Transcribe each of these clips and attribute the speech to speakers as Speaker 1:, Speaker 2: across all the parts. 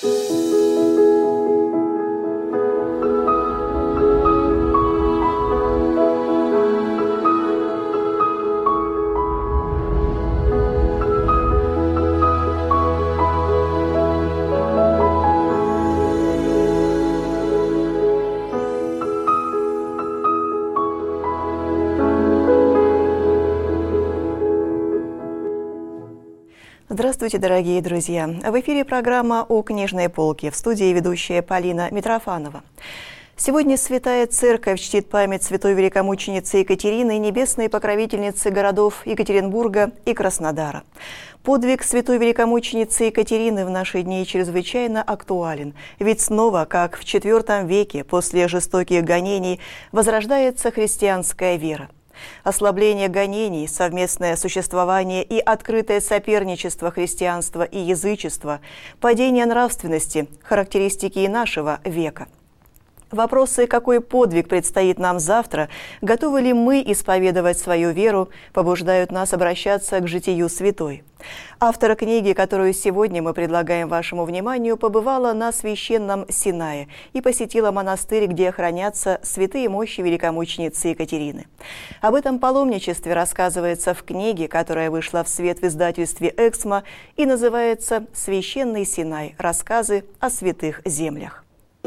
Speaker 1: Здравствуйте, дорогие друзья! В эфире программа «О книжной полке», в студии ведущая Полина Митрофанова. Сегодня Святая Церковь чтит память святой великомученицы Екатерины, небесной покровительницы городов Екатеринбурга и Краснодара. Подвиг святой великомученицы Екатерины в наши дни чрезвычайно актуален, ведь снова, как в IV веке, после жестоких гонений, возрождается христианская вера. Ослабление гонений, совместное существование и открытое соперничество христианства и язычества, падение нравственности – характеристики и нашего века. Вопросы, какой подвиг предстоит нам завтра, готовы ли мы исповедовать свою веру, побуждают нас обращаться к житию святой. Автор книги, которую сегодня мы предлагаем вашему вниманию, побывала на Священном Синае и посетила монастырь, где хранятся святые мощи великомученицы Екатерины. Об этом паломничестве рассказывается в книге, которая вышла в свет в издательстве «Эксмо» и называется «Священный Синай. Рассказы о святых землях».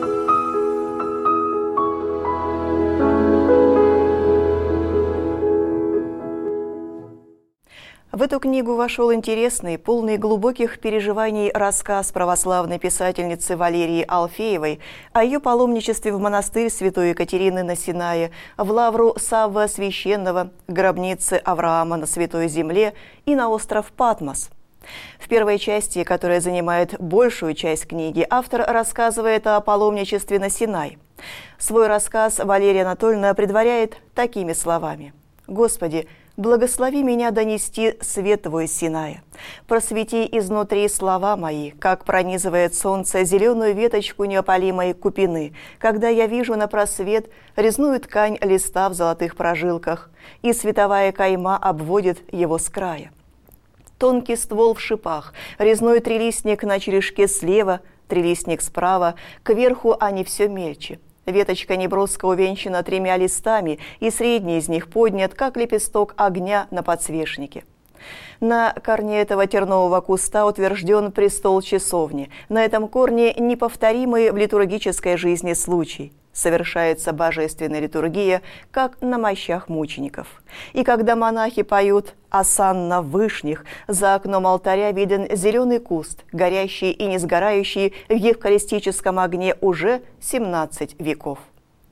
Speaker 1: В эту книгу вошел интересный, полный глубоких переживаний рассказ православной писательницы Валерии Алфеевой о ее паломничестве в монастырь святой Екатерины на Синае, в лавру Савва Священного, гробницы Авраама на Святой Земле и на остров Патмос. В первой части, которая занимает большую часть книги, автор рассказывает о паломничестве на Синай. Свой рассказ Валерия Анатольевна предваряет такими словами: «Господи, благослови меня донести свет Твой Синая. Просвети изнутри слова мои, как пронизывает солнце зеленую веточку неопалимой купины, когда я вижу на просвет резную ткань листа в золотых прожилках, и световая кайма обводит его с края. Тонкий ствол в шипах, резной трилистник на черешке слева, трилистник справа, кверху они все мельче. Веточка неброско увенчана 3 листами, и средний из них поднят, как лепесток огня на подсвечнике. На корне этого тернового куста утвержден престол часовни. На этом корне неповторимый в литургической жизни случай. Совершается божественная литургия, как на мощах мучеников. И когда монахи поют «Осанна вышних», за окном алтаря виден зеленый куст, горящий и не сгорающий в евхаристическом огне уже 17 веков.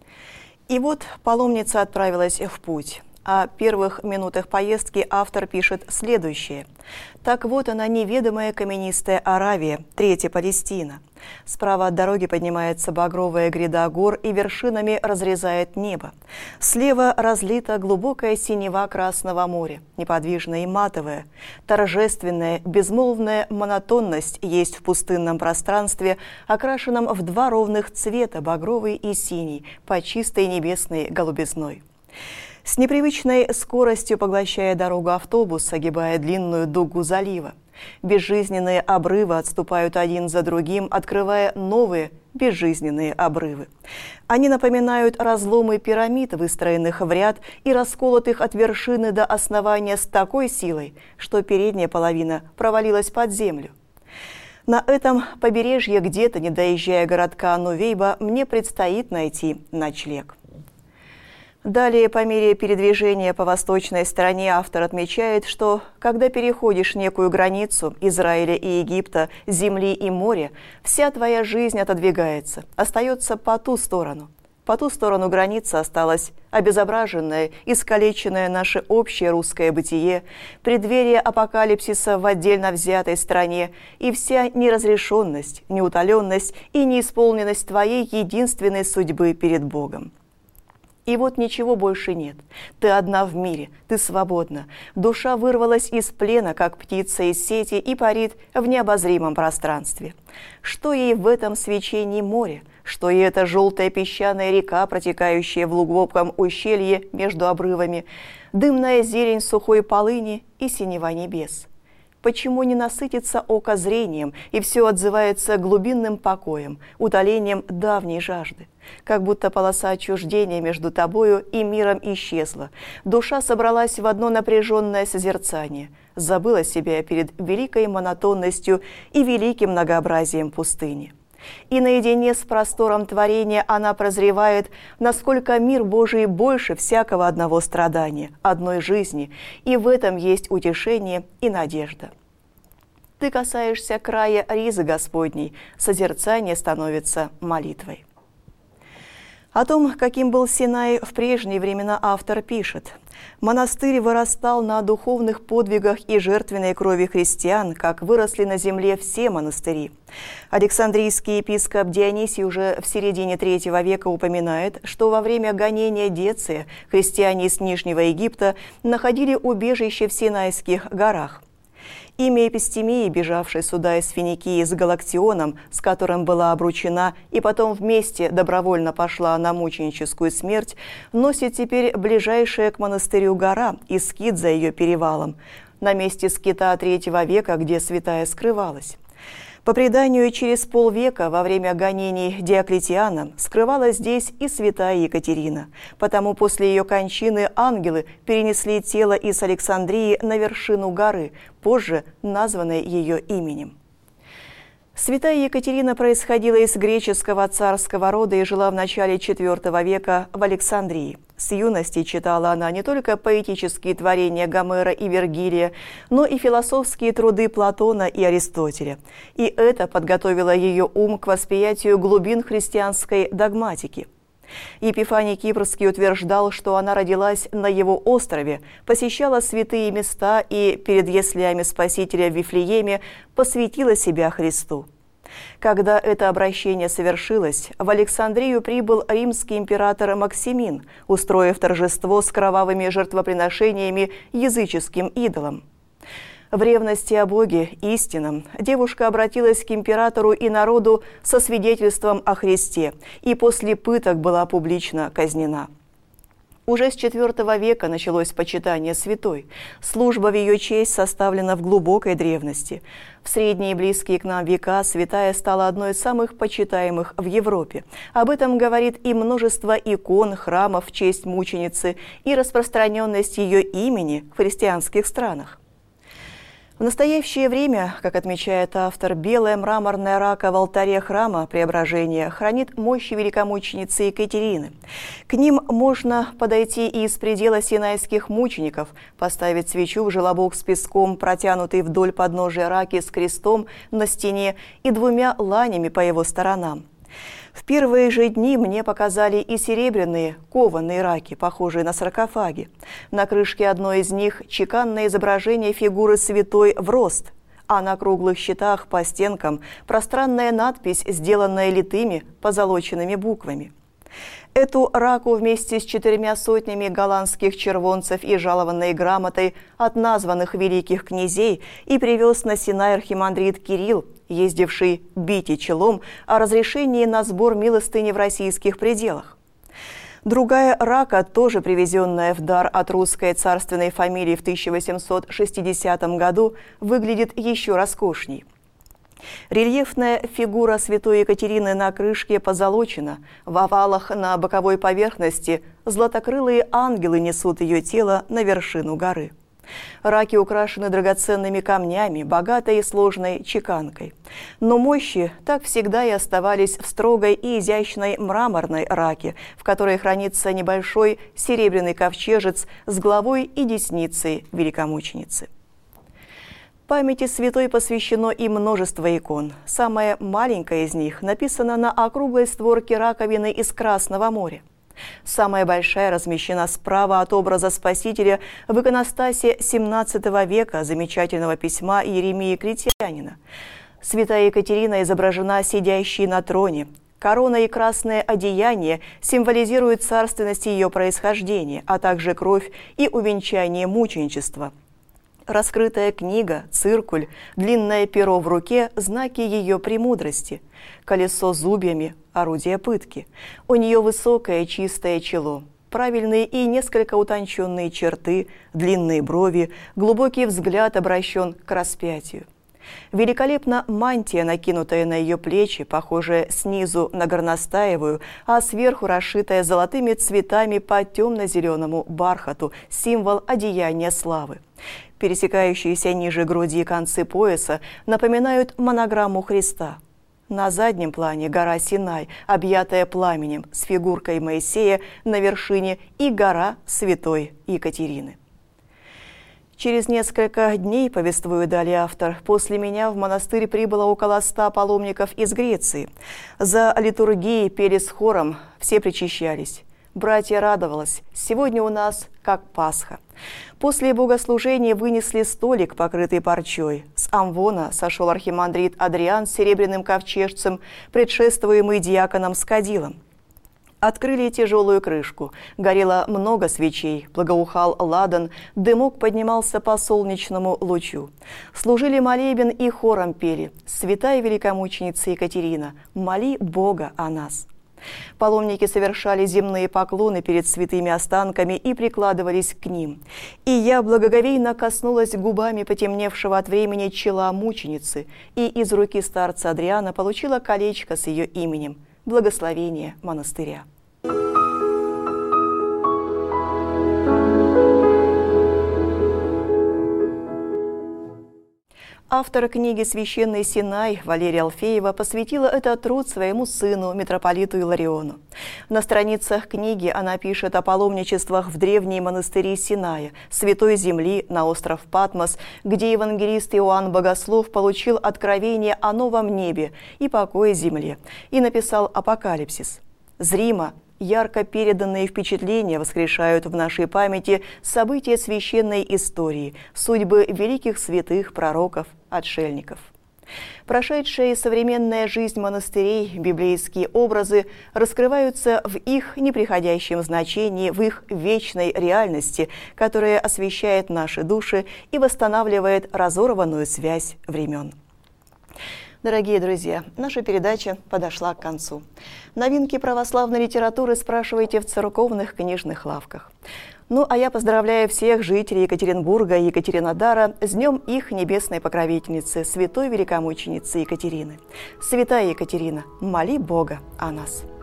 Speaker 1: И вот паломница отправилась в путь. О первых минутах поездки автор пишет следующее. «Так вот она, неведомая каменистая Аравия, третья Палестина. Справа от дороги поднимается багровая гряда гор и вершинами разрезает небо. Слева разлита глубокая синева Красного моря, неподвижная и матовая. Торжественная, безмолвная монотонность есть в пустынном пространстве, окрашенном в 2 ровных цвета, багровый и синий, по чистой небесной голубизной. С непривычной скоростью поглощая дорогу автобус, огибая длинную дугу залива. Безжизненные обрывы отступают один за другим, открывая новые безжизненные обрывы. Они напоминают разломы пирамид, выстроенных в ряд и расколотых от вершины до основания с такой силой, что передняя половина провалилась под землю. На этом побережье, где-то, не доезжая городка Нувейба, мне предстоит найти ночлег». Далее, по мере передвижения по восточной стороне, автор отмечает, что когда переходишь некую границу Израиля и Египта, земли и моря, вся твоя жизнь отодвигается, остается по ту сторону. По ту сторону границы осталось обезображенное, искалеченное наше общее русское бытие, преддверие апокалипсиса в отдельно взятой стране и вся неразрешенность, неутоленность и неисполненность твоей единственной судьбы перед Богом. И вот ничего больше нет. Ты одна в мире, ты свободна. Душа вырвалась из плена, как птица из сети, и парит в необозримом пространстве. Что ей в этом свечении моря? Что ей эта желтая песчаная река, протекающая в глубоком ущелье между обрывами, дымная зелень сухой полыни и синева небес? почему не насытится око зрением, и все отзывается глубинным покоем, утолением давней жажды. Как будто полоса отчуждения между тобою и миром исчезла. Душа собралась в одно напряженное созерцание, забыла себя перед великой монотонностью и великим многообразием пустыни. И наедине с простором творения она прозревает, насколько мир Божий больше всякого одного страдания, одной жизни, и в этом есть утешение и надежда. Ты касаешься края ризы Господней, созерцание становится молитвой. О том, каким был Синай в прежние времена, автор пишет: «Монастырь вырастал на духовных подвигах и жертвенной крови христиан, как выросли на земле все монастыри». Александрийский епископ Дионисий уже в середине III века упоминает, что во время гонения Деция христиане из Нижнего Египта находили убежище в Синайских горах. Имя Эпистемии, бежавшей сюда из Финикии с Галактионом, с которым была обручена и потом вместе добровольно пошла на мученическую смерть, носит теперь ближайшая к монастырю гора и скит за ее перевалом, на месте скита III века, где святая скрывалась. По преданию, через полвека во время гонений Диоклетиана скрывалась здесь и святая Екатерина. Потому после ее кончины ангелы перенесли тело из Александрии на вершину горы, позже названной ее именем. Святая Екатерина происходила из греческого царского рода и жила в начале IV века в Александрии. С юности читала она не только поэтические творения Гомера и Вергилия, но и философские труды Платона и Аристотеля. И это подготовило ее ум к восприятию глубин христианской догматики. Епифаний Кипрский утверждал, что она родилась на его острове, посещала святые места и перед яслями Спасителя в Вифлееме посвятила себя Христу. Когда это обращение совершилось, в Александрию прибыл римский император Максимин, устроив торжество с кровавыми жертвоприношениями языческим идолам. В ревности о Боге истинном девушка обратилась к императору и народу со свидетельством о Христе и после пыток была публично казнена. Уже с IV века началось почитание святой. Служба в ее честь составлена в глубокой древности. В средние и близкие к нам века святая стала одной из самых почитаемых в Европе. Об этом говорит и множество икон, храмов в честь мученицы, и распространенность ее имени в христианских странах. В настоящее время, как отмечает автор, белая мраморная рака в алтаре храма Преображения хранит мощи великомученицы Екатерины. К ним можно подойти и из предела синайских мучеников, поставить свечу в желобок с песком, протянутый вдоль подножия раки с крестом на стене и 2 ланями по его сторонам. В первые же дни мне показали и серебряные кованые раки, похожие на саркофаги. На крышке одной из них чеканное изображение фигуры святой в рост, а на круглых щитах по стенкам пространная надпись, сделанная литыми позолоченными буквами. Эту раку вместе с 4 сотнями голландских червонцев и жалованной грамотой от названных великих князей и привез на Синай архимандрит Кирилл, ездивший бить и челом о разрешении на сбор милостыни в российских пределах. Другая рака, тоже привезенная в дар от русской царственной фамилии в 1860 году, выглядит еще роскошней. Рельефная фигура святой Екатерины на крышке позолочена, в овалах на боковой поверхности златокрылые ангелы несут ее тело на вершину горы. Раки украшены драгоценными камнями, богатой и сложной чеканкой. Но мощи так всегда и оставались в строгой и изящной мраморной раке, в которой хранится небольшой серебряный ковчежец с главой и десницей великомученицы. Памяти святой посвящено и множество икон. Самая маленькая из них написана на округлой створке раковины из Красного моря. Самая большая размещена справа от образа Спасителя в иконостасе XVII века замечательного письма Иеремии Критянина. Святая Екатерина изображена сидящей на троне. Корона и красное одеяние символизируют царственность ее происхождения, а также кровь и увенчание мученичества. Раскрытая книга, циркуль, длинное перо в руке – знаки ее премудрости. Колесо зубьями – орудие пытки. У нее высокое чистое чело. Правильные и несколько утонченные черты, длинные брови, глубокий взгляд обращен к распятию. Великолепна мантия, накинутая на ее плечи, похожая снизу на горностаевую, а сверху расшитая золотыми цветами по темно-зеленому бархату, символ одеяния славы. Пересекающиеся ниже груди концы пояса напоминают монограмму Христа. На заднем плане гора Синай, объятая пламенем, с фигуркой Моисея на вершине, и гора святой Екатерины. Через несколько дней, повествует далее автор, после меня в монастырь прибыло около 100 паломников из Греции. За литургией пели с хором, все причащались. Братья радовалось, сегодня у нас как Пасха. После богослужения вынесли столик, покрытый парчой. С амвона сошел архимандрит Адриан с серебряным ковчежцем, предшествуемый диаконом с кадилом. Открыли тяжелую крышку. Горело много свечей, благоухал ладан, дымок поднимался по солнечному лучу. Служили молебен и хором пели: «Святая великомученица Екатерина, моли Бога о нас». Паломники совершали земные поклоны перед святыми останками и прикладывались к ним. И я благоговейно коснулась губами потемневшего от времени чела мученицы, и из руки старца Адриана получила колечко с ее именем. Благословение монастыря. Автор книги «Священный Синай» Валерия Алфеева посвятила этот труд своему сыну, митрополиту Илариону. На страницах книги она пишет о паломничествах в древние монастыри Синая, Святой Земли, на остров Патмос, где евангелист Иоанн Богослов получил откровение о новом небе и покое земле, и написал «Апокалипсис». Зримо ярко переданные впечатления воскрешают в нашей памяти события священной истории, судьбы великих святых, пророков, отшельников. Прошедшая и современная жизнь монастырей, библейские образы раскрываются в их неприходящем значении, в их вечной реальности, которая освещает наши души и восстанавливает разорванную связь времен. Дорогие друзья, наша передача подошла к концу. Новинки православной литературы спрашивайте в церковных книжных лавках. Ну, а я поздравляю всех жителей Екатеринбурга и Екатеринодара с днем их небесной покровительницы, святой великомученицы Екатерины. Святая Екатерина, моли Бога о нас.